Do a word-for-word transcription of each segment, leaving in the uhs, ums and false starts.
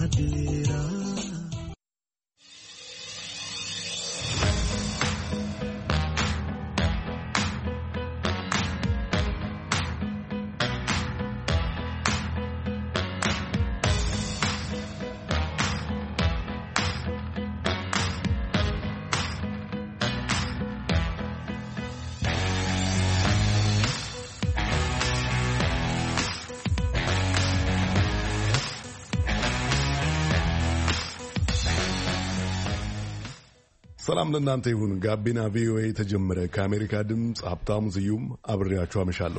adira. ሰላም ለእናንተ ይሁን። ጋቢና ቪኦኤ ተጀመረ። ከአሜሪካ ድምፅ ሀብታሙ ስዩም አብሬያችሁ አመሻለሁ።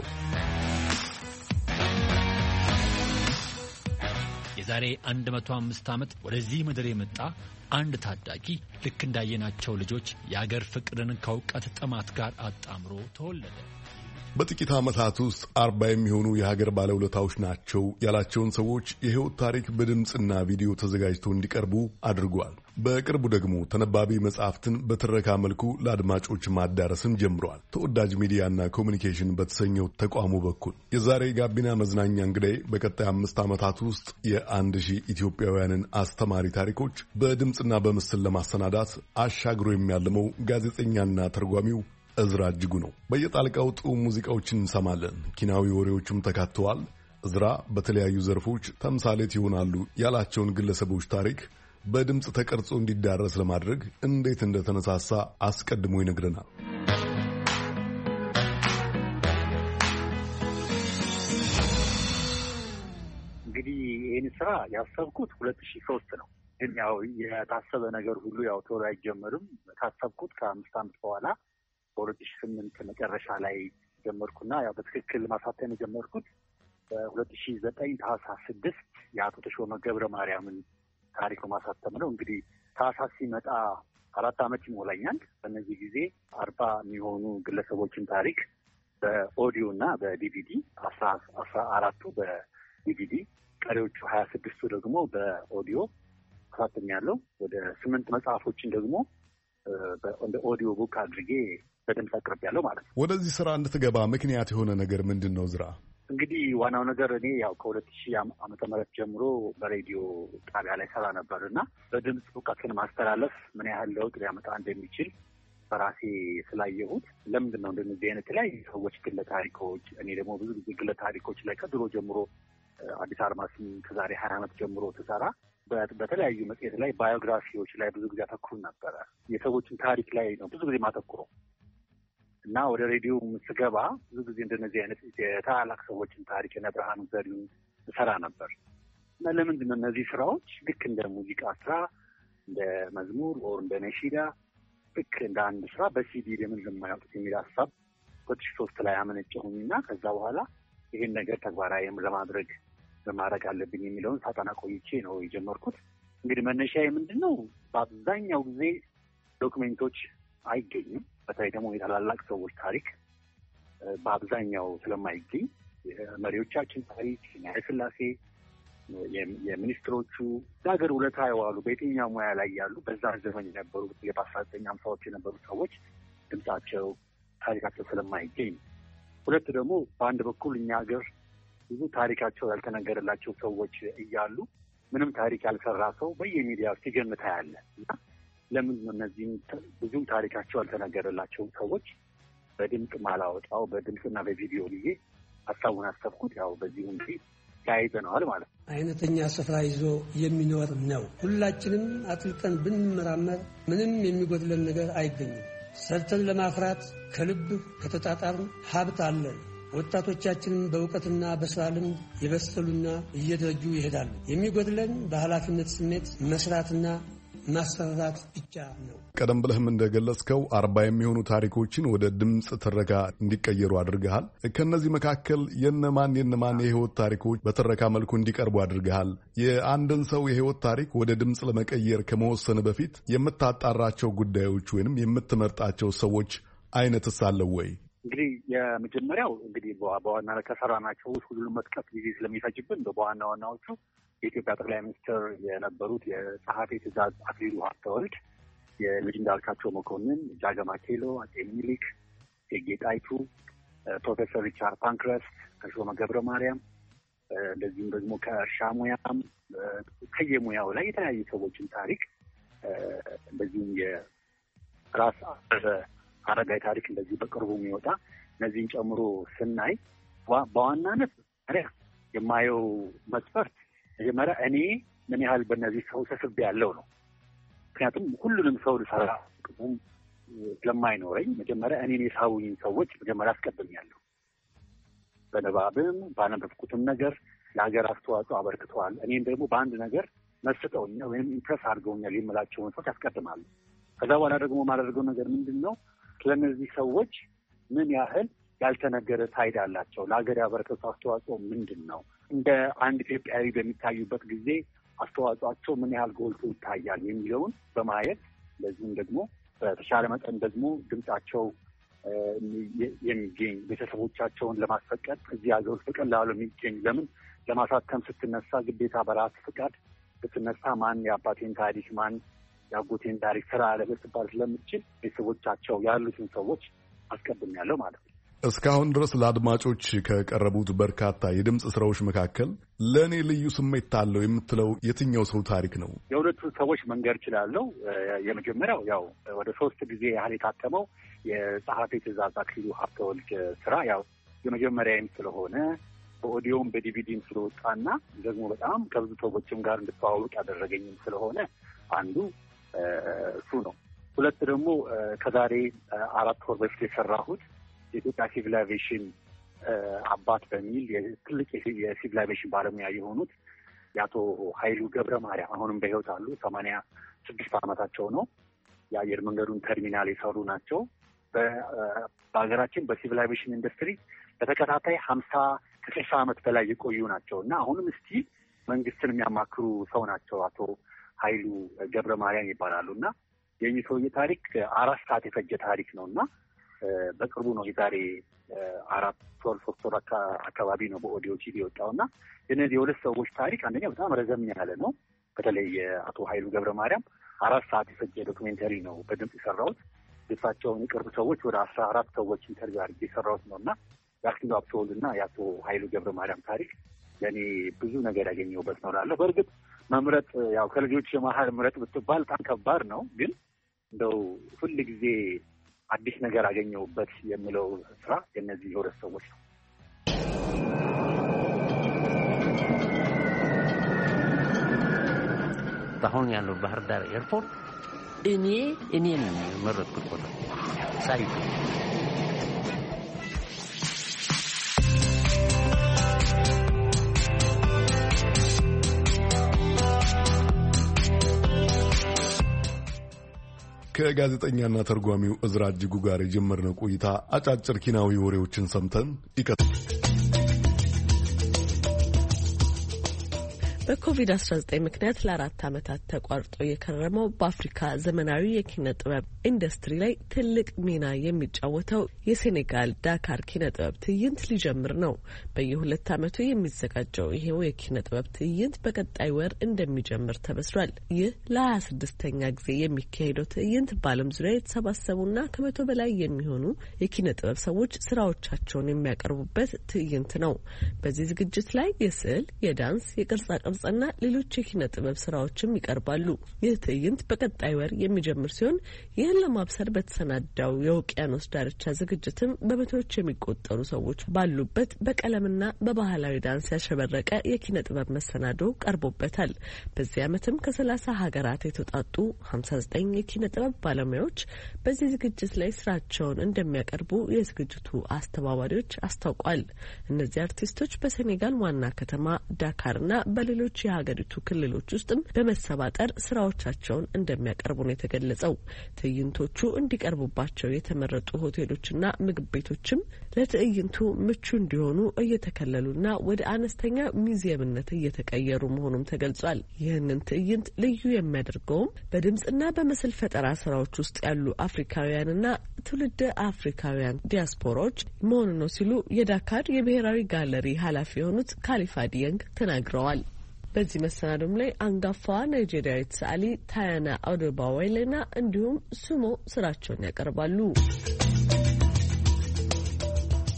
የዛሬ አንድ መቶ አምስት ዓመት ወደዚህ ምድር የመጣ አንድ ታዳጊ ልክ እንዳየናቸው ልጆች የአገር ፍቅርን ከእውቀት ጥማት ጋር አጣምሮ ተወለደ። በጥቂት ዓመታት ውስጥ አርባ የሚሆኑ የሀገር ባለውለታዎች ናቸው ያላቸውን ሰዎች የሕይወት ታሪክ በድምፅና ቪዲዮ ተዘጋጅቶ እንዲቀርቡ አድርጓል። በቅርቡ ደግሞ ተነባቢ መጽሐፍትን በትረካ መልኩ ለአድማጮች ማዳረስን ጀምሯል። ተወዳጅ ሚዲያና ኮሚኒኬሽን በተሰኘው ተቋሙ በኩል የዛሬ ጋቢና መዝናኛ እንግዳይ በቀጣይ አምስት ዓመታት ውስጥ የአንድ ሺህ ኢትዮጵያውያንን አስተማሪ ታሪኮች በድምፅና በምስል ለማሰናዳት አሻግሮ የሚያልመው ጋዜጠኛና ተርጓሚው እዝራ እጅጉ ነው። በየጣልቃው ጥዑም ሙዚቃዎችን እንሰማለን። ኪናዊ ወሬዎችም ተካተዋል። እዝራ በተለያዩ ዘርፎች ተምሳሌት ይሆናሉ ያላቸውን ግለሰቦች ታሪክ በድምፅ ተቀርጾ እንዲዳረስ ለማድረግ እንዴት እንደተነሳሳ አስቀድሞ ይነግረናል። እንግዲህ ይህን ስራ ያሰብኩት ሁለት ሺህ ሶስት ነው። ግን ያው የታሰበ ነገር ሁሉ ያው ቶሎ አይጀመርም። ታሰብኩት ከአምስት ዓመት በኋላ በሁለት ሺህ ስምንት መጨረሻ ላይ ጀመርኩና ያው በትክክል ማሳተም የጀመርኩት በሁለት ሺህ ዘጠኝ ታህሳስ ስድስት የአቶ ተሾመ ገብረ ማርያምን ታሪክ ማሳተም ነው። እንግዲህ ታህሳስ ሲመጣ አራት ዓመት ይሞላኛል። በእነዚህ ጊዜ አርባ የሚሆኑ ግለሰቦችን ታሪክ በኦዲዮ እና በዲቪዲ አስራ አስራ አራቱ በዲቪዲ ቀሪዎቹ ሀያ ስድስቱ ደግሞ በኦዲዮ አሳተም ያለው ወደ ስምንት መጽሐፎችን ደግሞ እንደ ኦዲዮ ቡክ አድርጌ በደንብ አቅርብ ያለው ማለት ነው። ወደዚህ ስራ እንድትገባ ምክንያት የሆነ ነገር ምንድን ነው ዝራ? እንግዲህ ዋናው ነገር እኔ ያው ከሁለት ሺህ ዓመተ ምህረት ጀምሮ በሬዲዮ ጣቢያ ላይ ሰራ ነበር እና በድምፅ እውቀትን ማስተላለፍ ምን ያህል ለውጥ ሊያመጣ እንደሚችል በራሴ ስላየሁት ለምንድን ነው እንደዚህ አይነት ላይ ሰዎች ግለ ታሪኮች እኔ ደግሞ ብዙ ጊዜ ግለ ታሪኮች ላይ ከድሮ ጀምሮ አዲስ አርማስም ከዛሬ ሀያ ዓመት ጀምሮ ተሰራ በተለያዩ መጽሔት ላይ ባዮግራፊዎች ላይ ብዙ ጊዜ አተኩር ነበረ። የሰዎችን ታሪክ ላይ ነው ብዙ ጊዜ ማተኩረው እና ወደ ሬዲዮ ስገባ ብዙ ጊዜ እንደነዚህ አይነት የታላላቅ ሰዎችን ታሪክ የነ ብርሃኑ ዘሪሁን ሰራ ነበር እና ለምንድን ነው እነዚህ ስራዎች ልክ እንደ ሙዚቃ ስራ እንደ መዝሙር ኦር እንደ ነሺዳ ልክ እንደ አንድ ስራ በሲዲ ለምን ለማያውቁት የሚል ሀሳብ ሁለት ሺህ ሶስት ላይ አመነጨሁኝና ከዛ በኋላ ይሄን ነገር ተግባራዊ ለማድረግ ለማድረግ አለብኝ የሚለውን ሳጠና ቆይቼ ነው የጀመርኩት። እንግዲህ መነሻዬ ምንድን ነው? በአብዛኛው ጊዜ ዶክሜንቶች አይገኙም። በተለይ ደግሞ የታላላቅ ሰዎች ታሪክ በአብዛኛው ስለማይገኝ የመሪዎቻችን ታሪክ የኃይለ ሥላሴ የሚኒስትሮቹ ለሀገር ውለታ የዋሉ በየትኛው ሙያ ላይ ያሉ በዛ ዘመን የነበሩ በአስራ ዘጠኝ ሀምሳዎች የነበሩ ሰዎች ድምጻቸው ታሪካቸው ስለማይገኝ፣ ሁለት ደግሞ በአንድ በኩል እኛ ሀገር ብዙ ታሪካቸው ያልተነገረላቸው ሰዎች እያሉ ምንም ታሪክ ያልሰራ ሰው በየሚዲያው ሲገምታ ያለ እና ለምን ነው እነዚህም ብዙም ታሪካቸው ያልተነገረላቸው ሰዎች በድምፅ ማላወጣው በድምፅና በቪዲዮ ብዬ ሀሳቡን አሰብኩት። ያው በዚህ እንግዲህ ተያይዘነዋል ማለት ነው። አይነተኛ ስፍራ ይዞ የሚኖር ነው። ሁላችንም አጥልቀን ብንመራመር ምንም የሚጎድለን ነገር አይገኝም። ሰርተን ለማፍራት ከልብ ከተጣጣርን ሀብት አለን። ወጣቶቻችንም በእውቀትና በስራ ልምድ የበሰሉና እየደረጁ ይሄዳሉ። የሚጎድለን በኃላፊነት ስሜት መስራትና ማሰራት ብቻ ነው። ቀደም ብለህም እንደገለጽከው አርባ የሚሆኑ ታሪኮችን ወደ ድምፅ ትረካ እንዲቀየሩ አድርገሃል። ከነዚህ መካከል የነማን የነማን የህይወት ታሪኮች በትረካ መልኩ እንዲቀርቡ አድርገሃል? የአንድን ሰው የህይወት ታሪክ ወደ ድምፅ ለመቀየር ከመወሰን በፊት የምታጣራቸው ጉዳዮች ወይንም የምትመርጣቸው ሰዎች አይነትስ አለው ወይ? እንግዲህ የመጀመሪያው እንግዲህ በዋና ከሰራናቸው ውስጥ ሁሉንም መጥቀስ ጊዜ ስለሚፈጅብን በዋና ዋናዎቹ የኢትዮጵያ ጠቅላይ ሚኒስትር የነበሩት የጸሐፌ ትእዛዝ አክሊሉ ሀብተወልድ፣ የልጅ እንዳልካቸው መኮንን፣ ጃገማ ኬሎ፣ አጼ ሚኒሊክ፣ እቴጌ ጣይቱ፣ ፕሮፌሰር ሪቻርድ ፓንክረስት፣ ተሾመ ገብረ ማርያም እንደዚህም ደግሞ ከእርሻ ሙያም ከየሙያው ላይ የተለያዩ ሰዎችን ታሪክ እንደዚህም የራስ አረጋይ ታሪክ እንደዚህ በቅርቡ የሚወጣ እነዚህን ጨምሮ ስናይ በዋናነት የማየው መስፈርት መጀመሪያ እኔ ምን ያህል በእነዚህ ሰው ተስቤ ያለው ነው። ምክንያቱም ሁሉንም ሰው ልሰራ ቅሙም ስለማይኖረኝ መጀመሪያ እኔን የሳቡኝ ሰዎች መጀመሪያ አስቀድሜያለሁ። በንባብም ባነበብኩትም ነገር ለሀገር አስተዋጽኦ አበርክተዋል፣ እኔም ደግሞ በአንድ ነገር መስጠውኛል ወይም ኢምፕረስ አድርገውኛል የምላቸውን ሰዎች ያስቀድማሉ። ከዛ በኋላ ደግሞ የማደርገው ነገር ምንድን ነው? ስለነዚህ ሰዎች ምን ያህል ያልተነገረ ሳይድ አላቸው፣ ለሀገር ያበረከቱ አስተዋጽኦ ምንድን ነው፣ እንደ አንድ ኢትዮጵያዊ በሚታዩበት ጊዜ አስተዋጽኦአቸው ምን ያህል ጎልቶ ይታያል የሚለውን በማየት ለዚህም ደግሞ በተሻለ መጠን ደግሞ ድምጻቸው የሚገኝ ቤተሰቦቻቸውን ለማስፈቀድ እዚህ ሀገር ውስጥ በቀላሉ የሚገኝ ለምን ለማሳተም ስትነሳ ግዴታ በራስ ፍቃድ ስትነሳ ማን የአባቴን ታሪክ ማን የአጎቴን ታሪክ ስራ አለበት ትባል ስለምትችል ቤተሰቦቻቸው ያሉትን ሰዎች አስቀድሜያለሁ ማለት ነው። እስካሁን ድረስ ለአድማጮች ከቀረቡት በርካታ የድምፅ ስራዎች መካከል ለእኔ ልዩ ስሜት አለው የምትለው የትኛው ሰው ታሪክ ነው? የሁለቱ ሰዎች መንገድ እችላለሁ። የመጀመሪያው ያው ወደ ሶስት ጊዜ ያህል የታተመው የጸሐፌ ትእዛዝ አክሊሉ ሀብተወልድ ስራ ያው የመጀመሪያም ስለሆነ በኦዲዮም በዲቪዲም ስለወጣና ደግሞ በጣም ከብዙ ሰዎችም ጋር እንድተዋወቅ ያደረገኝም ስለሆነ አንዱ እሱ ነው። ሁለት ደግሞ ከዛሬ አራት ወር በፊት የሰራሁት የኢትዮጵያ ሲቪል አቪዬሽን አባት በሚል ትልቅ የሲቪል አቪዬሽን ባለሙያ የሆኑት የአቶ ኃይሉ ገብረ ማርያም አሁንም በሕይወት አሉ። ሰማንያ ስድስት ዓመታቸው ነው። የአየር መንገዱን ተርሚናል የሰሩ ናቸው። በሀገራችን በሲቪል አቪዬሽን ኢንዱስትሪ በተከታታይ ሀምሳ ከስልሳ ዓመት በላይ የቆዩ ናቸው እና አሁንም እስቲ መንግስትን የሚያማክሩ ሰው ናቸው። አቶ ኃይሉ ገብረ ማርያም ይባላሉ እና የእኚህ ሰውዬ ታሪክ አራት ሰዓት የፈጀ ታሪክ ነው እና በቅርቡ ነው የዛሬ አራት ወር ሶስት ወር አካባቢ ነው በኦዲዮ ቲቪ የወጣው እና የነዚህ የሁለት ሰዎች ታሪክ አንደኛ በጣም ረዘም ያለ ነው። በተለይ የአቶ ኃይሉ ገብረ ማርያም አራት ሰዓት የፈጀ ዶክሜንተሪ ነው በድምፅ የሰራሁት። የእሳቸውን የቅርብ ሰዎች ወደ አስራ አራት ሰዎች ኢንተርቪው አድርጌ የሰራሁት ነው እና የአክሊሉ ሀብተወልድ እና የአቶ ኃይሉ ገብረ ማርያም ታሪክ ለእኔ ብዙ ነገር ያገኘሁበት ነው እላለሁ። በእርግጥ መምረጥ ያው ከልጆች የመሀል ምረጥ ብትባል በጣም ከባድ ነው። ግን እንደው ሁል ጊዜ አዲስ ነገር አገኘሁበት የምለው ስራ የእነዚህ የሁለት ሰዎች ነው። አሁን ያለው ባህር ዳር ኤርፖርት እኔ እኔ ነኝ የመረጥኩት ቦታ ሳይቱ ከጋዜጠኛና ተርጓሚው እዝራ እጅጉ ጋር የጀመርነው ቆይታ አጫጭር ኪናዊ ወሬዎችን ሰምተን ይቀጥላል። በኮቪድ አስራ ዘጠኝ ምክንያት ለአራት ዓመታት ተቋርጦ የከረመው በአፍሪካ ዘመናዊ የኪነ ጥበብ ኢንዱስትሪ ላይ ትልቅ ሚና የሚጫወተው የሴኔጋል ዳካር ኪነ ጥበብ ትዕይንት ሊጀምር ነው። በየሁለት ዓመቱ የሚዘጋጀው ይሄው የኪነ ጥበብ ትዕይንት በቀጣይ ወር እንደሚጀምር ተበስሯል። ይህ ለሀያ ስድስተኛ ጊዜ የሚካሄደው ትዕይንት በዓለም ዙሪያ የተሰባሰቡና ከመቶ በላይ የሚሆኑ የኪነ ጥበብ ሰዎች ስራዎቻቸውን የሚያቀርቡበት ትዕይንት ነው። በዚህ ዝግጅት ላይ የስዕል፣ የዳንስ፣ የቅርጻ ቅርጽና ሌሎች የኪነ ጥበብ ስራዎችም ይቀርባሉ። ይህ ትዕይንት በቀጣይ ወር የሚጀምር ሲሆን ይህን ለማብሰር በተሰናዳው የውቅያኖስ ዳርቻ ዝግጅትም በመቶዎች የሚቆጠሩ ሰዎች ባሉበት በቀለምና በባህላዊ ዳንስ ያሸበረቀ የኪነ ጥበብ መሰናዶ ቀርቦበታል። በዚህ ዓመትም ከሰላሳ ሀገራት የተውጣጡ ሀምሳ ዘጠኝ የኪነ ጥበብ ባለሙያዎች በዚህ ዝግጅት ላይ ስራቸውን እንደሚያቀርቡ የዝግጅቱ አስተባባሪዎች አስታውቋል። እነዚህ አርቲስቶች በሴኔጋል ዋና ከተማ ዳካርና በሌሎች የሀገሪቱ ክልሎች ውስጥም በመሰባጠር ስራዎቻቸውን እንደሚያቀርቡ ነው የተገለጸው። ትዕይንቶቹ እንዲቀርቡባቸው የተመረጡ ሆቴሎችና ምግብ ቤቶችም ለትዕይንቱ ምቹ እንዲሆኑ እየተከለሉና ወደ አነስተኛ ሙዚየምነት እየተቀየሩ መሆኑም ተገልጿል። ይህንን ትዕይንት ልዩ የሚያደርገውም በድምጽና በምስል ፈጠራ ስራዎች ውስጥ ያሉ አፍሪካውያንና ትውልደ አፍሪካውያን ዲያስፖራዎች መሆኑ ነው ሲሉ የዳካር የብሔራዊ ጋለሪ ኃላፊ የሆኑት ካሊፋ ዲየንግ ተናግረዋል። በዚህ መሰናዶም ላይ አንጋፋዋ ናይጄሪያዊት ሰዓሊ ታያና አውዶባዋይሌና እንዲሁም ሱሞ ስራቸውን ያቀርባሉ።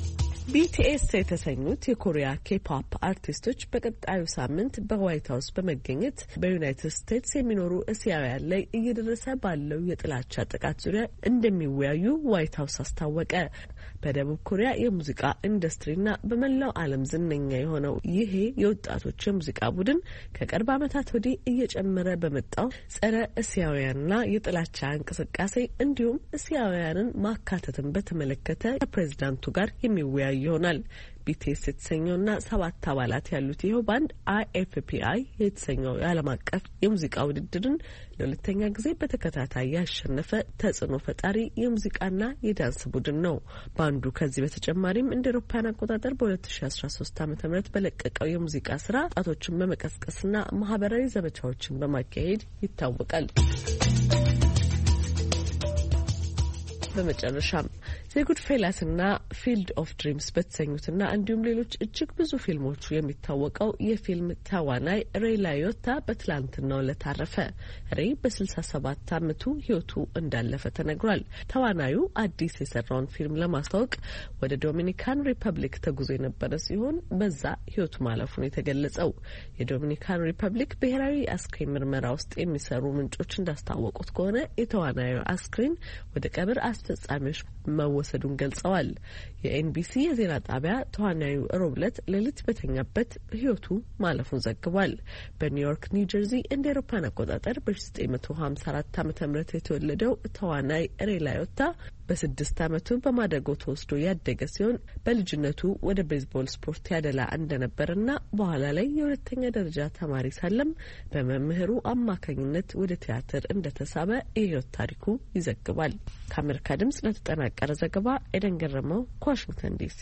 ቢቲኤስ የተሰኙት የኮሪያ ኬፖፕ አርቲስቶች በቀጣዩ ሳምንት በዋይት ሀውስ በመገኘት በዩናይትድ ስቴትስ የሚኖሩ እስያውያን ላይ እየደረሰ ባለው የጥላቻ ጥቃት ዙሪያ እንደሚወያዩ ዋይት ሀውስ አስታወቀ። በደቡብ ኮሪያ የሙዚቃ ኢንዱስትሪና በመላው ዓለም ዝነኛ የሆነው ይሄ የወጣቶች የሙዚቃ ቡድን ከቅርብ ዓመታት ወዲህ እየጨመረ በመጣው ጸረ እስያውያንና የጥላቻ እንቅስቃሴ እንዲሁም እስያውያንን ማካተትን በተመለከተ ከፕሬዝዳንቱ ጋር የሚወያዩ ይሆናል። ቢቲኤስ የተሰኘውና ሰባት አባላት ያሉት ይኸው ባንድ አይኤፍፒአይ የተሰኘው የዓለም አቀፍ የሙዚቃ ውድድርን ለሁለተኛ ጊዜ በተከታታይ ያሸነፈ ተጽዕኖ ፈጣሪ የሙዚቃና የዳንስ ቡድን ነው። ባንዱ ከዚህ በተጨማሪም እንደ አውሮፓውያን አቆጣጠር በ2013 ዓ.ም በለቀቀው የሙዚቃ ስራ ወጣቶችን በመቀስቀስና ማህበራዊ ዘመቻዎችን በማካሄድ ይታወቃል። በመጨረሻም ዘጉድ ፌላስና ፊልድ ኦፍ ድሪምስ በተሰኙትና እንዲሁም ሌሎች እጅግ ብዙ ፊልሞቹ የሚታወቀው የፊልም ተዋናይ ሬይ ላዮታ በትላንትናው ዕለት አረፈ። ሬይ በስልሳ ሰባት ዓመቱ ህይወቱ እንዳለፈ ተነግሯል። ተዋናዩ አዲስ የሰራውን ፊልም ለማስተዋወቅ ወደ ዶሚኒካን ሪፐብሊክ ተጉዞ የነበረ ሲሆን በዛ ህይወቱ ማለፉን የተገለጸው የዶሚኒካን ሪፐብሊክ ብሔራዊ አስክሬን ምርመራ ውስጥ የሚሰሩ ምንጮች እንዳስታወቁት ከሆነ የተዋናዩ አስክሬን ወደ ቀብር አስፈጻሚዎች መወሰዱን ገልጸዋል። የኤንቢሲ የዜና ጣቢያ ተዋናዩ ሮብ ዕለት ሌሊት በተኛበት ህይወቱ ማለፉን ዘግቧል። በኒውዮርክ ኒው ጀርዚ እንደ አውሮፓውያን አቆጣጠር በዘጠኝ መቶ ሀምሳ አራት ዓመተ ምህረት የተወለደው ተዋናይ ሬይ ላዮታ በስድስት ዓመቱ በማደጎ ተወስዶ ያደገ ሲሆን በልጅነቱ ወደ ቤዝቦል ስፖርት ያደላ እንደነበርና በኋላ ላይ የሁለተኛ ደረጃ ተማሪ ሳለም በመምህሩ አማካኝነት ወደ ቲያትር እንደተሳበ የህይወት ታሪኩ ይዘግባል። ከአሜሪካ ድምጽ ለተጠናቀረ ዘገባ ኤደን ገረመው ከዋሽንግተን ዲሲ።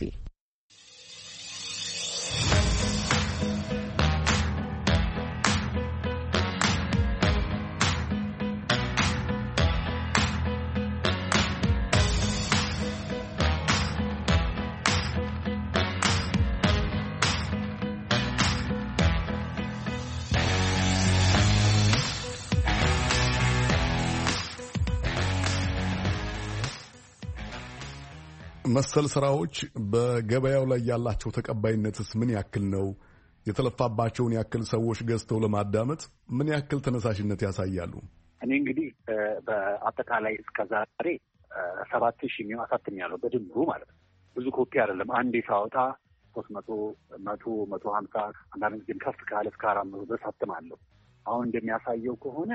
መሰል ስራዎች በገበያው ላይ ያላቸው ተቀባይነትስ ምን ያክል ነው? የተለፋባቸውን ያክል ሰዎች ገዝተው ለማዳመጥ ምን ያክል ተነሳሽነት ያሳያሉ? እኔ እንግዲህ በአጠቃላይ እስከዛሬ ሰባት ሺህ የሚሆን አሳትሜያለሁ በድምሩ ማለት ነው። ብዙ ኮፒ አይደለም። አንዴ ሳወጣ ሶስት መቶ መቶ መቶ ሀምሳ አንዳንድ ጊዜም ከፍ ካለ እስከ አራት መቶ ድረስ አትማለሁ። አሁን እንደሚያሳየው ከሆነ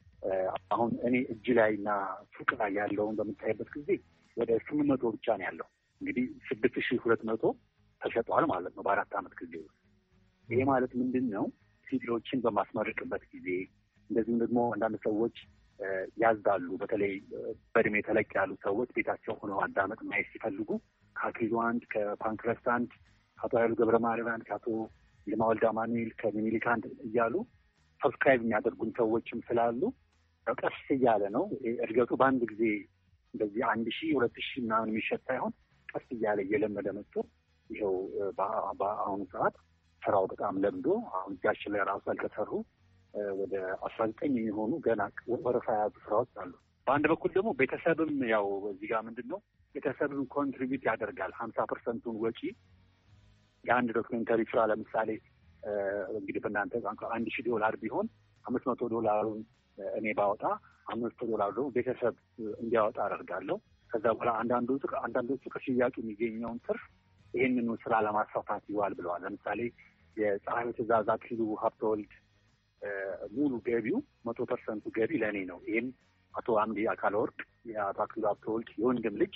አሁን እኔ እጅ ላይ እና ሱቅ ላይ ያለውን በምታይበት ጊዜ ወደ ስምንት መቶ ብቻ ነው ያለው። እንግዲህ ስድስት ሺህ ሁለት መቶ ተሸጧል ማለት ነው በአራት ዓመት ጊዜ ውስጥ። ይሄ ማለት ምንድን ነው? ሲዲዎችን በማስመረቅበት ጊዜ እንደዚሁም ደግሞ አንዳንድ ሰዎች ያዝዳሉ። በተለይ በእድሜ ተለቅ ያሉ ሰዎች ቤታቸው ሆነው ማዳመጥ ማየት ሲፈልጉ ከአክሊሉ አንድ፣ ከፓንክረስት አንድ፣ ከአቶ ኃይሉ ገብረ ማርያም አንድ፣ ከአቶ ይልማ ወልደ አማኑኤል፣ ከሚኒሊክ አንድ እያሉ ሰብስክራይብ የሚያደርጉን ሰዎችም ስላሉ ቀስ እያለ ነው እድገቱ። በአንድ ጊዜ እንደዚህ አንድ ሺህ ሁለት ሺህ ምናምን የሚሸጥ ሳይሆን ቀስ እያለ እየለመደ መጥቶ ይኸው በአሁኑ ሰዓት ስራው በጣም ለምዶ አሁን እጃችን ላይ ራሱ ያልተሰሩ ወደ አስራ ዘጠኝ የሚሆኑ ገና ወረፋ የያዙ ስራዎች አሉ። በአንድ በኩል ደግሞ ቤተሰብም ያው እዚህ ጋር ምንድን ነው ቤተሰብም ኮንትሪቢዩት ያደርጋል። ሀምሳ ፐርሰንቱን ወጪ የአንድ ዶክሜንተሪ ስራ ለምሳሌ እንግዲህ በእናንተ አንድ ሺህ ዶላር ቢሆን አምስት መቶ ዶላሩን እኔ ባወጣ አምስት ዶላር ደግሞ ቤተሰብ እንዲያወጣ አደርጋለሁ። ከዛ በኋላ አንዳንዶቹ አንዳንዶቹ ከሽያጩ የሚገኘውን ትርፍ ይህንኑ ስራ ለማስፋፋት ይዋል ብለዋል። ለምሳሌ የፀሐዩ ትእዛዝ አክሊሉ ሀብተወልድ ሙሉ ገቢው መቶ ፐርሰንቱ ገቢ ለእኔ ነው። ይህም አቶ አምዲ አካለ ወርቅ የአቶ አክሊሉ ሀብተወልድ የወንድም ልጅ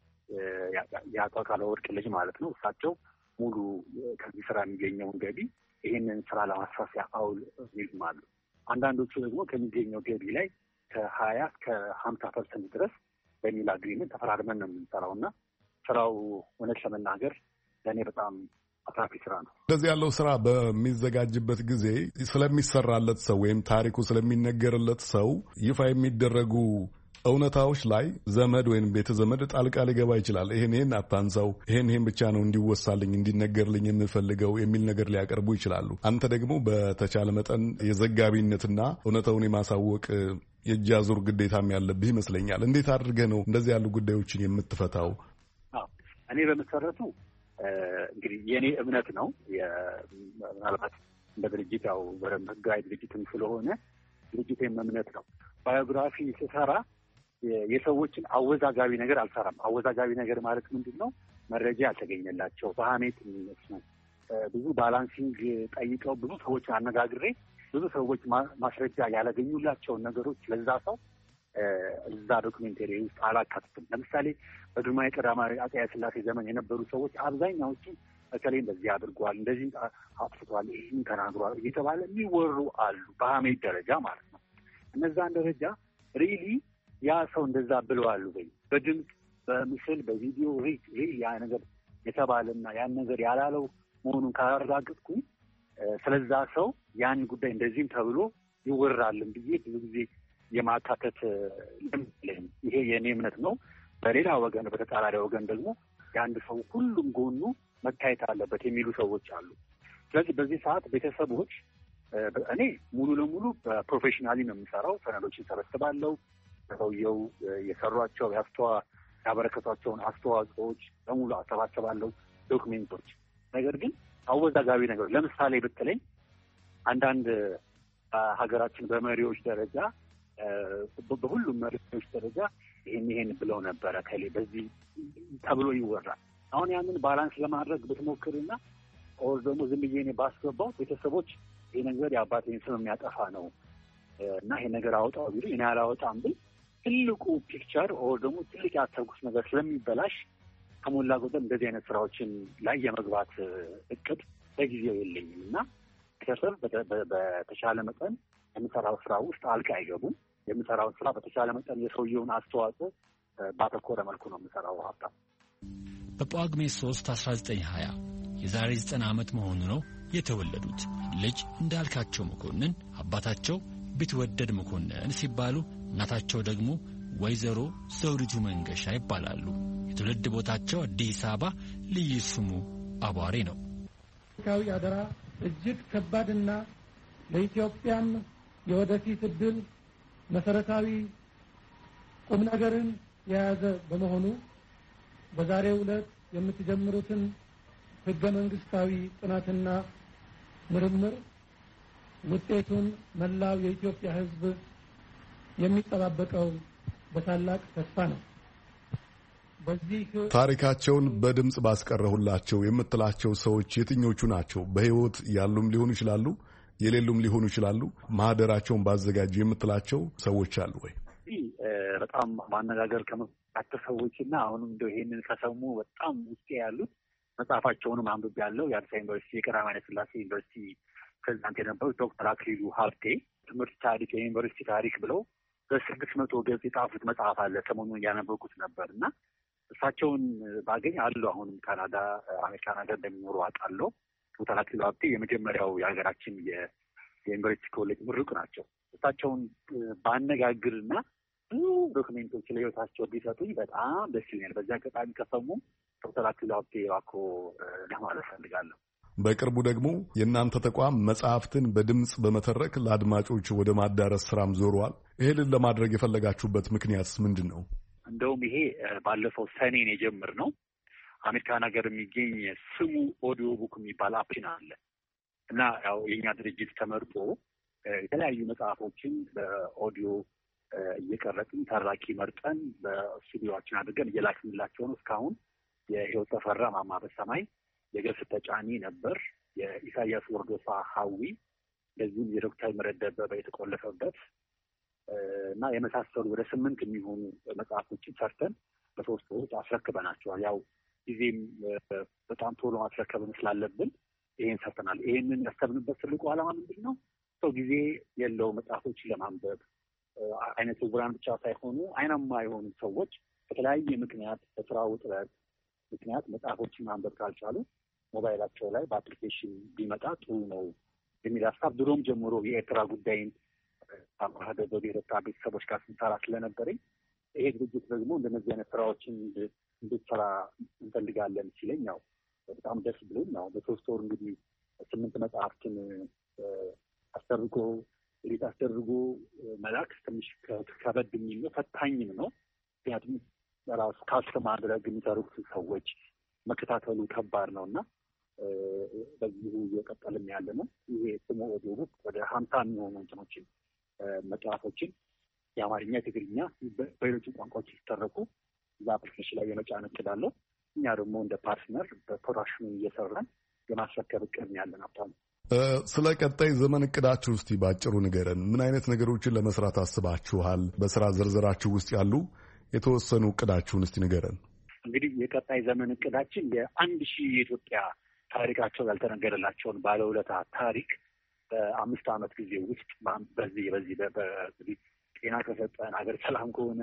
የአቶ አካለ ወርቅ ልጅ ማለት ነው። እሳቸው ሙሉ ከዚህ ስራ የሚገኘውን ገቢ ይህንን ስራ ለማስፋፊያ አውል የሚሉም አሉ። አንዳንዶቹ ደግሞ ከሚገኘው ገቢ ላይ ከሀያ እስከ ሀምሳ ፐርሰንት ድረስ በሚል አግሪመንት ተፈራርመን ነው የምንሰራው እና ስራው እውነት ለመናገር ለእኔ በጣም አትራፊ ስራ ነው። እንደዚህ ያለው ስራ በሚዘጋጅበት ጊዜ ስለሚሰራለት ሰው ወይም ታሪኩ ስለሚነገርለት ሰው ይፋ የሚደረጉ እውነታዎች ላይ ዘመድ ወይም ቤተ ዘመድ ጣልቃ ሊገባ ይችላል። ይሄን ይሄን አታንሳው፣ ይሄን ይሄን ብቻ ነው እንዲወሳልኝ እንዲነገርልኝ የምፈልገው የሚል ነገር ሊያቀርቡ ይችላሉ። አንተ ደግሞ በተቻለ መጠን የዘጋቢነትና እውነታውን የማሳወቅ የእጅ አዙር ግዴታም ያለብህ ይመስለኛል። እንዴት አድርገህ ነው እንደዚህ ያሉ ጉዳዮችን የምትፈታው? እኔ በመሰረቱ እንግዲህ የኔ እምነት ነው። ምናልባት እንደ ድርጅት ያው በደንብ ህጋዊ ድርጅትም ስለሆነ ድርጅቴም እምነት ነው። ባዮግራፊ ስሰራ የሰዎችን አወዛጋቢ ነገር አልሰራም። አወዛጋቢ ነገር ማለት ምንድን ነው? መረጃ ያልተገኘላቸው በሀሜት የሚመስሉ ብዙ ባላንሲንግ ጠይቀው ብዙ ሰዎችን አነጋግሬ ብዙ ሰዎች ማስረጃ ያላገኙላቸውን ነገሮች ለዛ ሰው እዛ ዶክሜንተሪ ውስጥ አላካትትም። ለምሳሌ በግርማዊ ቀዳማዊ አፄ ኃይለ ሥላሴ ዘመን የነበሩ ሰዎች አብዛኛዎቹ በተለይ እንደዚህ አድርጓል፣ እንደዚህ አጥፍቷል፣ ይህን ተናግሯል እየተባለ የሚወሩ አሉ፣ በሀሜት ደረጃ ማለት ነው። እነዛን ደረጃ ሪሊ ያ ሰው እንደዛ ብለዋል ወይ በድምፅ በምስል በቪዲዮ ሪሊ ያ ነገር የተባለና ያን ነገር ያላለው መሆኑን ካላረጋገጥኩኝ ስለዛ ሰው ያን ጉዳይ እንደዚህም ተብሎ ይወራልን ብዬ ብዙ ጊዜ የማካተት ልምድ ይሄ የኔ እምነት ነው። በሌላ ወገን በተጻራሪ ወገን ደግሞ የአንድ ሰው ሁሉም ጎኑ መታየት አለበት የሚሉ ሰዎች አሉ። ስለዚህ በዚህ ሰዓት ቤተሰቦች እኔ ሙሉ ለሙሉ በፕሮፌሽናሊ ነው የምሰራው። ሰነዶችን ሰበስባለሁ። ሰውየው የሰሯቸው ያስተዋ ያበረከቷቸውን አስተዋጽኦዎች በሙሉ አሰባሰባለሁ፣ ዶክሜንቶች። ነገር ግን አወዛጋቢ ነገሮች ለምሳሌ ብትለኝ አንዳንድ ሀገራችን በመሪዎች ደረጃ በሁሉም መሪዎች ደረጃ ይሄን ይሄን ብለው ነበረ ከሌ በዚህ ተብሎ ይወራል። አሁን ያንን ባላንስ ለማድረግ ብትሞክርና ኦር ደግሞ ዝም ብዬ እኔ ባስገባው ቤተሰቦች ይሄ ነገር የአባቴን ስም የሚያጠፋ ነው እና ይሄ ነገር አውጣው ቢሉ እኔ አላወጣም ብል ትልቁ ፒክቸር ኦር ደግሞ ትልቅ ያሰብኩት ነገር ስለሚበላሽ ከሞላ ጎደል እንደዚህ አይነት ስራዎችን ላይ የመግባት እቅድ በጊዜው የለኝም እና ቤተሰብ በተሻለ መጠን የምሰራው ስራ ውስጥ አልቃ አይገቡም። የምሰራውን ስራ በተሻለ መጠን የሰውየውን አስተዋጽኦ ባተኮረ መልኩ ነው የምሰራው። ሀብታም በጳጉሜ ሶስት አስራ ዘጠኝ ሀያ የዛሬ ዘጠና ዓመት መሆኑ ነው የተወለዱት ልጅ እንዳልካቸው መኮንን አባታቸው ቢትወደድ መኮንን ሲባሉ እናታቸው ደግሞ ወይዘሮ ዘውዲቱ መንገሻ ይባላሉ። የትውልድ ቦታቸው አዲስ አበባ፣ ልዩ ስሙ አቧሬ ነው። ካዊ አደራ እጅግ ከባድና ለኢትዮጵያም የወደፊት ዕድል መሰረታዊ ቁም ነገርን የያዘ በመሆኑ በዛሬው ዕለት የምትጀምሩትን ህገ መንግስታዊ ጥናትና ምርምር ውጤቱን መላው የኢትዮጵያ ህዝብ የሚጠባበቀው በታላቅ ተስፋ ነው። በዚህ ታሪካቸውን በድምጽ ባስቀረሁላቸው የምትላቸው ሰዎች የትኞቹ ናቸው? በህይወት ያሉም ሊሆኑ ይችላሉ፣ የሌሉም ሊሆኑ ይችላሉ። ማህደራቸውን ባዘጋጁ የምትላቸው ሰዎች አሉ ወይ? በጣም ማነጋገር ከመጣቸው ሰዎችና አሁንም እንደው ይሄንን ከሰሙ በጣም ውስጤ ያሉት መጽሐፋቸውንም አንብቤ ያለው የአዲስ አበባ ዩኒቨርሲቲ የቀዳማዊ ኃይለ ሥላሴ ዩኒቨርሲቲ ፕሬዚዳንት የነበሩት ዶክተር አክሊሉ ሀብቴ ትምህርት ታሪክ የዩኒቨርሲቲ ታሪክ ብለው በስድስት መቶ ገጽ የጻፉት መጽሐፍ አለ። ሰሞኑን እያነበብኩት ነበር እና እሳቸውን ባገኝ አሉ አሁንም ካናዳ አሜሪካን ሀገር እንደሚኖሩ አውቃለሁ። ዶክተር አክሊሉ ሀብቴ የመጀመሪያው የሀገራችን የዩኒቨርሲቲ ኮሌጅ ምሩቅ ናቸው። እሳቸውን ባነጋግርና ብዙ ዶክሜንቶች ለህይወታቸው ቢሰጡኝ በጣም ደስ ይለኛል። በዚህ አጋጣሚ ከሰሙ ዶክተር አክሊሉ ሀብቴ እባክዎ ለማለት ፈልጋለሁ። በቅርቡ ደግሞ የእናንተ ተቋም መጽሐፍትን በድምፅ በመተረክ ለአድማጮች ወደ ማዳረስ ስራም ዞረዋል። ይሄንን ለማድረግ የፈለጋችሁበት ምክንያትስ ምንድን ነው? እንደውም ይሄ ባለፈው ሰኔን የጀመርነው አሜሪካን ሀገር የሚገኝ ስሙ ኦዲዮ ቡክ የሚባል አፕሽን አለ እና ያው የኛ ድርጅት ተመርጦ የተለያዩ መጽሐፎችን በኦዲዮ እየቀረጥን ተራኪ መርጠን በስቱዲዮችን አድርገን እየላክንላቸው ነው። እስካሁን የህይወት ተፈራ ማማ በሰማይ፣ የገብስ ተጫኒ ነበር፣ የኢሳያስ ወርዶሳ ሀዊ፣ እንደዚሁም የዶክተር ምህረት ደበበ የተቆለፈበት እና የመሳሰሉ ወደ ስምንት የሚሆኑ መጽሐፎችን ሰርተን በሶስት ወሮች አስረክበናቸዋል። ያው ጊዜም በጣም ቶሎ ማስረከብን ስላለብን ይሄን ሰርተናል። ይሄንን ያሰብንበት ትልቁ ዓላማ ምንድን ነው? ሰው ጊዜ የለው መጽሐፎችን ለማንበብ አይነ ስውራን ብቻ ሳይሆኑ አይናማ የሆኑ ሰዎች በተለያየ ምክንያት በስራ ውጥረት ምክንያት መጽሐፎችን ማንበብ ካልቻሉ ሞባይላቸው ላይ በአፕሊኬሽን ቢመጣ ጥሩ ነው የሚል ሀሳብ ድሮም ጀምሮ የኤርትራ ጉዳይን አማሃደ በኤርትራ ቤተሰቦች ጋር ስንሰራ ስለነበረኝ ይሄ ድርጅት ደግሞ እንደነዚህ አይነት ስራዎችን እንድትሰራ እንፈልጋለን ሲለኝ ያው በጣም ደስ ብሎኝ ያው በሶስት ወር እንግዲህ ስምንት መጽሐፍትን አስደርጎ ሪት አስደርጎ መላክ ትንሽ ከበድ የሚል ነው፣ ፈታኝም ነው። ምክንያቱም ራሱ ካስተ ማድረግ የሚሰሩት ሰዎች መከታተሉ ከባድ ነውና በዚሁ እየቀጠልን ያለ ነው። ይሄ ስሙ ኦዲዮ ቡክ ወደ ሀምሳ የሚሆኑ እንትኖችን መጽሐፎችን የአማርኛ፣ ትግርኛ፣ በሌሎች ቋንቋዎች ሲተረኩ እዛ አፕሊኬሽን ላይ የመጫን እቅድ አለው። እኛ ደግሞ እንደ ፓርትነር በፕሮዳክሽኑ እየሰራን የማስረከብ እቅድ ያለን ሀብታሙ። ስለ ቀጣይ ዘመን እቅዳችሁ እስቲ ባጭሩ ንገረን። ምን አይነት ነገሮችን ለመስራት አስባችኋል? በስራ ዝርዝራችሁ ውስጥ ያሉ የተወሰኑ እቅዳችሁን እስቲ ንገረን። እንግዲህ የቀጣይ ዘመን እቅዳችን የአንድ ሺህ የኢትዮጵያ ታሪካቸው ያልተነገረላቸውን ባለውለታ ታሪክ በአምስት ዓመት ጊዜ ውስጥ በዚህ በዚህ በዚህ ጤና ከሰጠን ሀገር ሰላም ከሆነ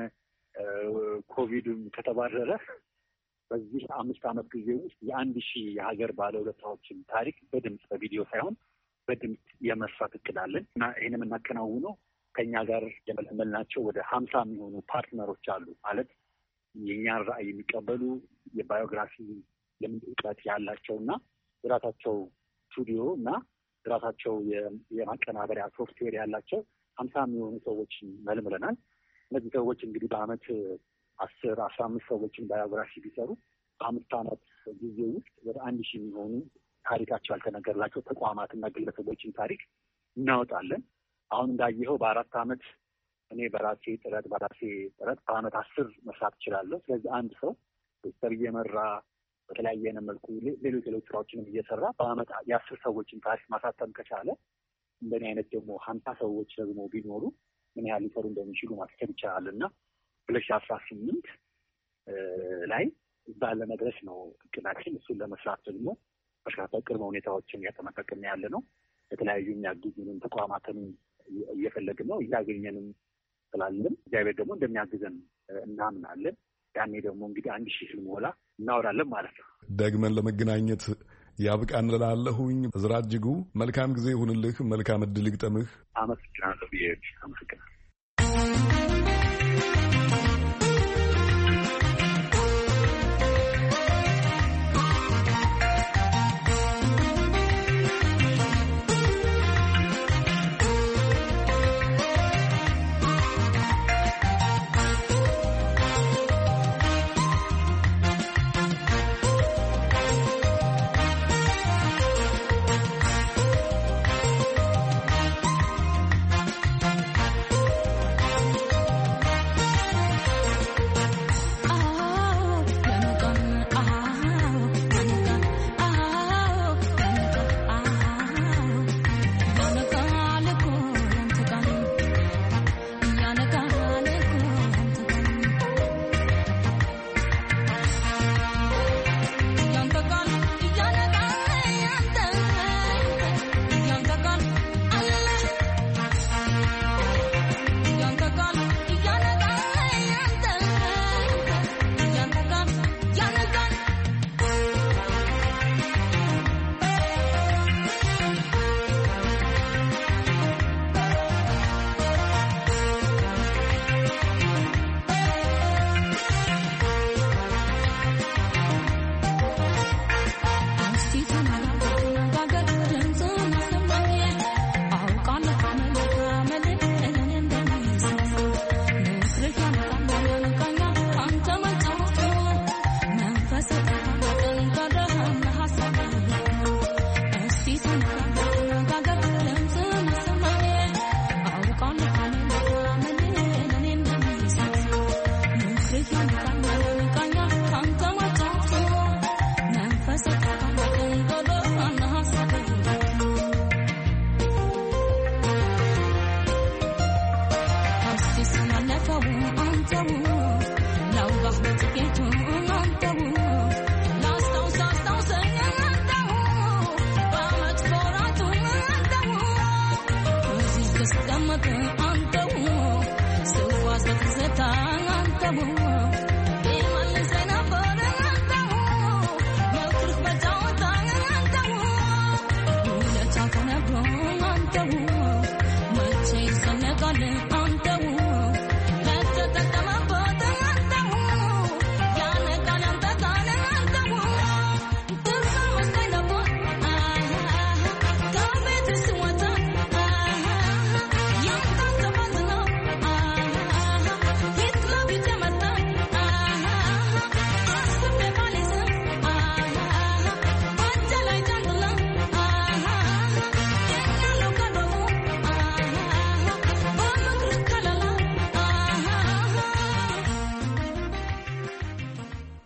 ኮቪድም ከተባረረ በዚህ አምስት ዓመት ጊዜ ውስጥ የአንድ ሺህ የሀገር ባለውለታዎችን ታሪክ በድምፅ በቪዲዮ ሳይሆን በድምፅ የመስራት እቅዳለን እና ይህን የምናከናውነው ከኛ ጋር የመለመልናቸው ወደ ሀምሳ የሚሆኑ ፓርትነሮች አሉ። ማለት የእኛን ራዕይ የሚቀበሉ የባዮግራፊ ልምድ እውቀት ያላቸው እና የራሳቸው ስቱዲዮ እና የራሳቸው የማቀናበሪያ ሶፍትዌር ያላቸው ሀምሳ የሚሆኑ ሰዎችን መልምለናል። እነዚህ ሰዎች እንግዲህ በአመት አስር አስራ አምስት ሰዎችን ባዮግራፊ ቢሰሩ በአምስት ዓመት ጊዜ ውስጥ ወደ አንድ ሺህ የሚሆኑ ታሪካቸው ያልተነገርላቸው ተቋማትና ግለሰቦችን ታሪክ እናወጣለን። አሁን እንዳየኸው በአራት ዓመት እኔ በራሴ ጥረት በራሴ ጥረት በአመት አስር መስራት እችላለሁ። ስለዚህ አንድ ሰው ፖስተር እየመራ በተለያየ መልኩ ሌሎች ሌሎች ስራዎችንም እየሰራ በአመት የአስር ሰዎችን ታሪክ ማሳተም ከቻለ እንደኔ አይነት ደግሞ ሀምሳ ሰዎች ደግሞ ቢኖሩ ምን ያህል ሊሰሩ እንደሚችሉ ማስከብ ይቻላል እና ሁለት ሺህ አስራ ስምንት ላይ እዛ ለመድረስ ነው እቅዳችን። እሱን ለመስራት ደግሞ በርካታ ቅድመ ሁኔታዎችን እያጠናቀቅን ያለ ነው። የተለያዩ የሚያግዙንን ተቋማትን እየፈለግን ነው፣ እያገኘንም ስላለን እግዚአብሔር ደግሞ እንደሚያግዘን እናምናለን። ያኔ ደግሞ እንግዲህ አንድ ሺህ ስንሞላ እናወራለን ማለት ነው። ደግመን ለመገናኘት ያብቃን እላለሁኝ። እዝራ እጅጉ መልካም ጊዜ ይሁንልህ፣ መልካም እድል ይግጠምህ። አመሰግናለሁ። ብዬ አመሰግናለሁ።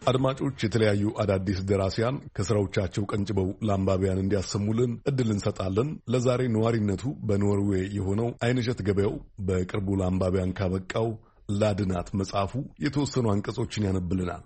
አድማጮች የተለያዩ አዳዲስ ደራሲያን ከስራዎቻቸው ቀንጭበው ለአንባቢያን እንዲያሰሙልን እድል እንሰጣለን። ለዛሬ ነዋሪነቱ በኖርዌይ የሆነው አይንሸት ገበያው በቅርቡ ለአንባቢያን ካበቃው ላድናት መጽሐፉ የተወሰኑ አንቀጾችን ያነብልናል።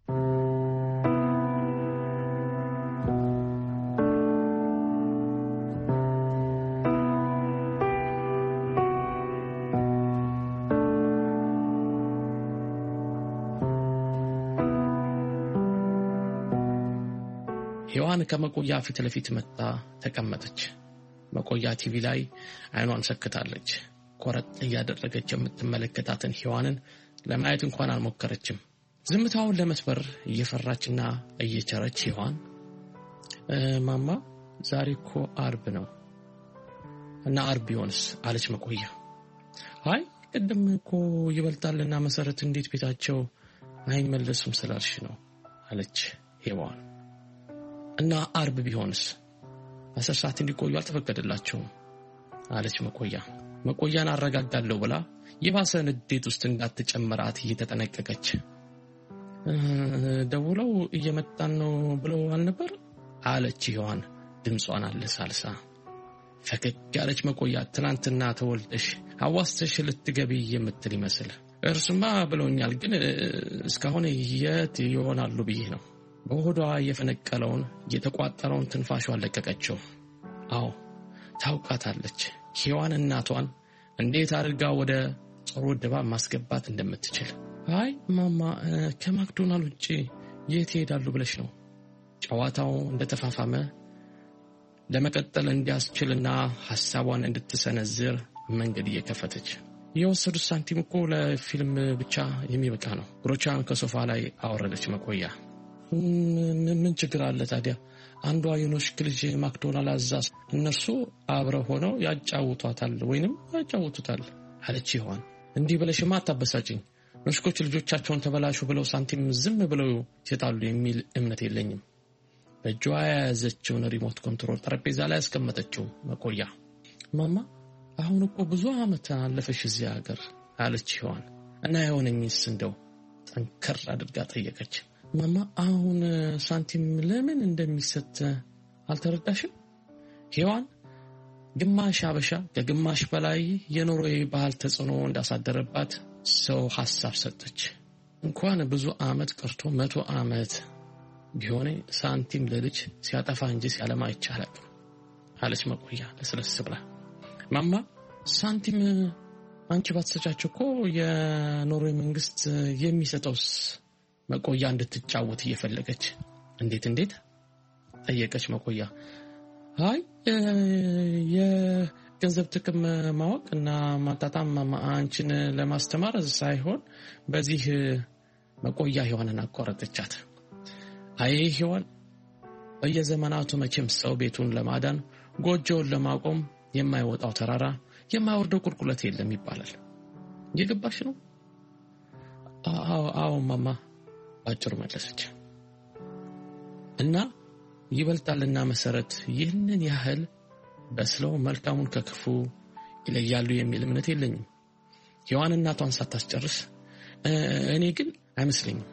ሔዋን ከመቆያ ፊት ለፊት መጣ ተቀመጠች። መቆያ ቲቪ ላይ አይኗን ሰክታለች። ቆረጥ እያደረገች የምትመለከታትን ሔዋንን ለማየት እንኳን አልሞከረችም። ዝምታውን ለመስበር እየፈራችና እየቸረች ሔዋን ማማ ዛሬ እኮ አርብ ነው እና አርብ ቢሆንስ አለች መቆያ። አይ ቅድም እኮ ይበልጣልና መሰረት እንዴት ቤታቸው አይመለሱም ስላልሽ ነው አለች ሔዋን። እና አርብ ቢሆንስ አስር ሰዓት እንዲቆዩ አልተፈቀደላቸውም አለች መቆያ። መቆያን አረጋጋለሁ ብላ የባሰ ንዴት ውስጥ እንዳትጨምራት እየተጠነቀቀች ደውለው እየመጣን ነው ብለው አልነበር አለች ሔዋን ድምጿን አለሳልሳ። ፈገግ ያለች መቆያ ትናንትና ተወልደሽ አዋስተሽ ልትገቢ የምትል ይመስል እርሱማ ብለውኛል፣ ግን እስካሁን የት ይሆናሉ ብዬ ነው። በሆዷ የፈነቀለውን የተቋጠረውን ትንፋሿን ለቀቀችው። አዎ ታውቃታለች ሔዋን እናቷን እንዴት አድርጋ ወደ ጥሩ ድባብ ማስገባት እንደምትችል። አይ ማማ ከማክዶናልድ ውጪ የት ይሄዳሉ ብለሽ ነው? ጨዋታው እንደተፋፋመ ለመቀጠል እንዲያስችልና ሐሳቧን እንድትሰነዝር መንገድ እየከፈተች የወሰዱት ሳንቲም እኮ ለፊልም ብቻ የሚበቃ ነው። ብሮቿን ከሶፋ ላይ አወረደች መቆያ። ምን ችግር አለ ታዲያ? አንዷ የኖሽክ ልጅ ማክዶናልድ አዛዝ እነርሱ አብረው ሆነው ያጫውቷታል ወይንም ያጫውቱታል አለች ሔዋን። እንዲህ ብለሽማ አታበሳጭኝ። ኖሽኮች ልጆቻቸውን ተበላሹ ብለው ሳንቲም ዝም ብለው ይሰጣሉ የሚል እምነት የለኝም። በእጇ የያዘችውን ሪሞት ኮንትሮል ጠረጴዛ ላይ አስቀመጠችው መቆያ። ማማ አሁን እኮ ብዙ ዓመት አለፈሽ እዚህ ሀገር አለች ሔዋን። እና የሆነኝስ እንደው ጠንከር አድርጋ ጠየቀች። ማማ አሁን ሳንቲም ለምን እንደሚሰጥ አልተረዳሽም? ሔዋን ግማሽ አበሻ ከግማሽ በላይ የኖርዌይ ባህል ተጽዕኖ እንዳሳደረባት ሰው ሐሳብ ሰጠች። እንኳን ብዙ ዓመት ቀርቶ መቶ ዓመት ቢሆን ሳንቲም ለልጅ ሲያጠፋ እንጂ ሲያለማ አይቻልም አለች መቆያ ለስለስ ብላ። ማማ ሳንቲም አንቺ ባትሰጫቸው እኮ የኖርዌይ መንግስት የሚሰጠውስ መቆያ እንድትጫወት እየፈለገች። እንዴት እንዴት ጠየቀች መቆያ። አይ የገንዘብ ጥቅም ማወቅ እና ማጣጣም አንቺን ለማስተማር ሳይሆን በዚህ መቆያ ሔዋንን አቋረጠቻት። አይ ሔዋን በየዘመናቱ መቼም ሰው ቤቱን ለማዳን ጎጆውን ለማቆም የማይወጣው ተራራ የማይወርደው ቁልቁለት የለም ይባላል። የገባሽ ነው? አዎ አዎ ማማ አጭር መለሰች። እና ይበልጣልና መሰረት ይህንን ያህል በስለው መልካሙን ከክፉ ይለያሉ የሚል እምነት የለኝም። ሔዋን እናቷን ሳታስጨርስ እኔ ግን አይመስለኝም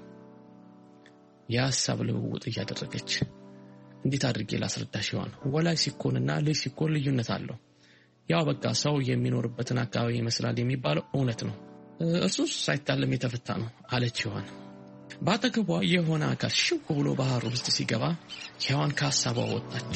የሐሳብ ልውውጥ እያደረገች። እንዴት አድርጌ ላስረዳሽ ሔዋን? ወላጅ ሲኮንና ልጅ ሲኮን ልዩነት አለው። ያው በቃ ሰው የሚኖርበትን አካባቢ ይመስላል የሚባለው እውነት ነው። እሱስ ሳይታለም የተፈታ ነው አለች ሔዋን። ባጠገቧ የሆነ አካል ሽው ብሎ ባህር ውስጥ ሲገባ ሔዋን ከሐሳቧ ወጣች።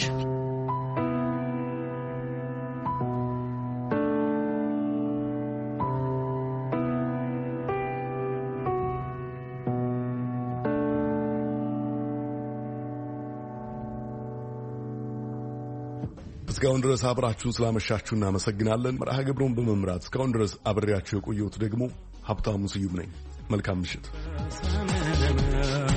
እስካሁን ድረስ አብራችሁ ስላመሻችሁ እናመሰግናለን። መርሃ ግብሩን በመምራት እስካሁን ድረስ አብሬያችሁ የቆየሁት ደግሞ ሀብታሙ ስዩም ነኝ። መልካም ምሽት።